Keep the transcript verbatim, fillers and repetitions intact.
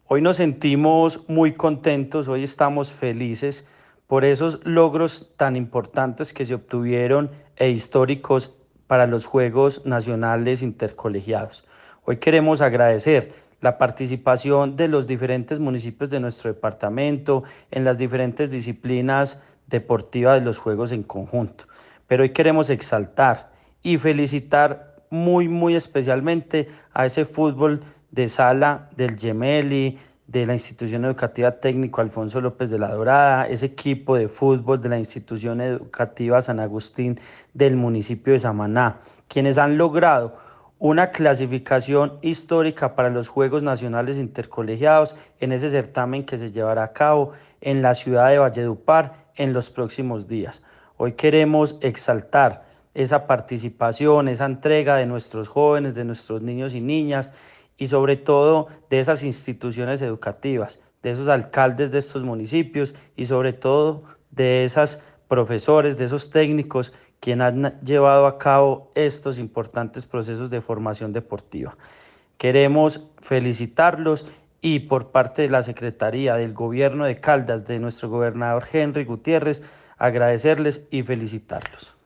Hoy nos sentimos muy contentos, hoy estamos felices por esos logros tan importantes que se obtuvieron e históricos para los Juegos Nacionales Intercolegiados. Hoy queremos agradecer la participación de los diferentes municipios de nuestro departamento en las diferentes disciplinas deportivas de los Juegos en conjunto. Pero hoy queremos exaltar y felicitar muy, muy especialmente a ese fútbol de sala del Gemelli, de la institución educativa técnico Alfonso López de la Dorada, ese equipo de fútbol de la institución educativa San Agustín del municipio de Samaná, quienes han logrado una clasificación histórica para los Juegos Nacionales Intercolegiados en ese certamen que se llevará a cabo en la ciudad de Valledupar en los próximos días. Hoy queremos exaltar esa participación, esa entrega de nuestros jóvenes, de nuestros niños y niñas y sobre todo de esas instituciones educativas, de esos alcaldes de estos municipios y sobre todo de esos profesores, de esos técnicos quienes han llevado a cabo estos importantes procesos de formación deportiva. Queremos felicitarlos y por parte de la Secretaría del Gobierno de Caldas, de nuestro gobernador Henry Gutiérrez, agradecerles y felicitarlos.